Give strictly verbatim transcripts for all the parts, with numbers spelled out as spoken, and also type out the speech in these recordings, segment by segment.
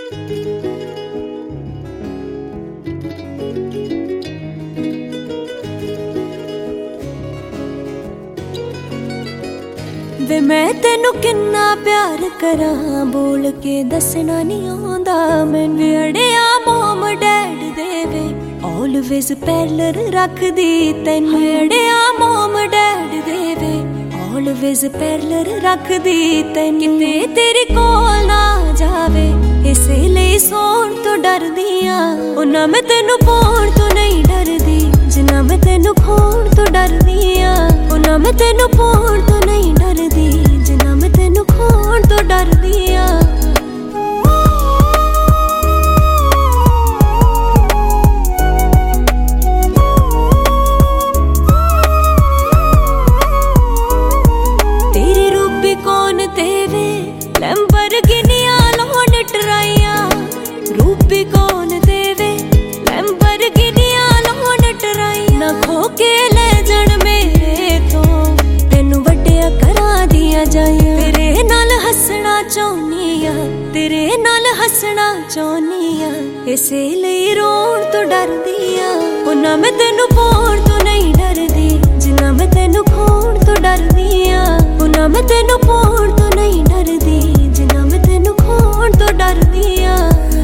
वे मैं तेनू किन्ना प्यार करा बोल के दसना नहीं आंदा मैनू वे अड़िया मोम डैड देवे ऑलवेज पैलर रख दी तैनू अड़िया मोम डैड देवे ऑलवेज पैलर रख दी तैनू किते तेरे कोल ना जावे इसे लिए सोण तो डरदी आ उन्ना मैं तेनू पाउण तो नहीं डरदी जिन्ना मैं तेनू खोण तो डरदी आ उन्ना मैं तेनू पाउण तो नहीं डरदी जिन्ना मैं तेनू खोण तो डरदी आ तेरी रूबी कौन तेवे लैम्बोर्गिनिया लोन टराइया रूबी कौन तेवे लैम्बोर्गिनिया लोन टराइया ना खो के ले जण मेरे तो तेनू वड्डिया करा दिया जाइया तेरे नाल हसना चाहनी आ तेरे नाल हसना चाहनी आ इसे लिए रोण तो डरदी आ उन्ना मैं तेनू पाउण तो नहीं डरदी जिन्ना मैं तेनू खोण तो डरदी आ उन्ना मैं तेनू पाउण तो नहीं डरदी जिन्ना मैं तेनू खोण तो डरदी आ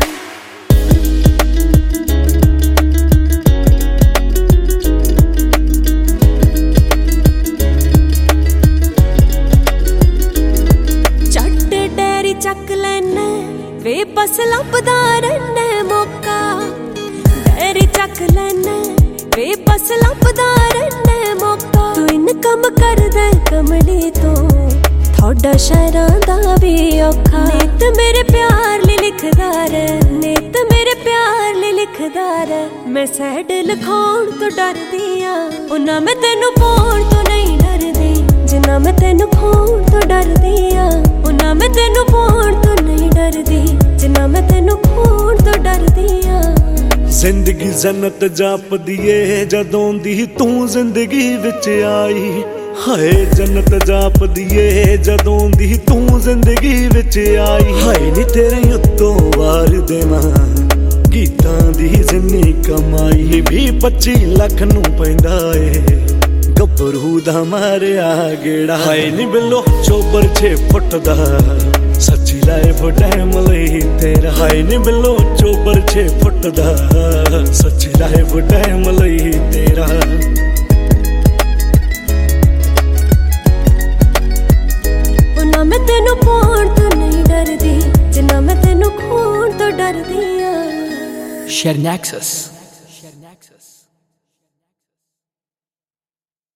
चक लैना वे बस लभदा रहना मौका डैरी चक लैना वे बस लभदा रहना मौका तू इनकम करदा कमली तो थोड़ा शहरां दा भी औखा नित मेरे प्यार ली लिखदा रे नित मेरे प्यार ली लिखदा रे मैं सैड लिखाउण तो डरदी आ उन्ना मैं तेनू पाउण तो नहीं डरदी जिन्ना मैं तेनू खोण तो डरदी आ उन्ना मैं तेनू पाउण तो नहीं डरदी जिन्ना मैं तेनू खोण तो डरदी आ जिंदगी जन्नत जापदी ए जदों दी तू जिंदगी विच आई हाय जन्नत जापदी ए जदों दी तू जिंदगी विच आई हाय नी तेरे उत्तों वार देवां गीतां दी जिन्नी कमाई भी पच्ची लख नूं पैंदा ए गभरू दा मारिया गेड़ा हाय नी बिलो चोबर छे फुट दा सच्ची लाइफ टाइम लई तेरा हाय नी बिलो चोबर छे फुट दा सच्ची लाइफ टाइम लई तेरा उन्ना मैं तेनू पाउण तो नहीं डरदी जिन्ना मैं तेनू खोण तो डरदी आ Sharing access.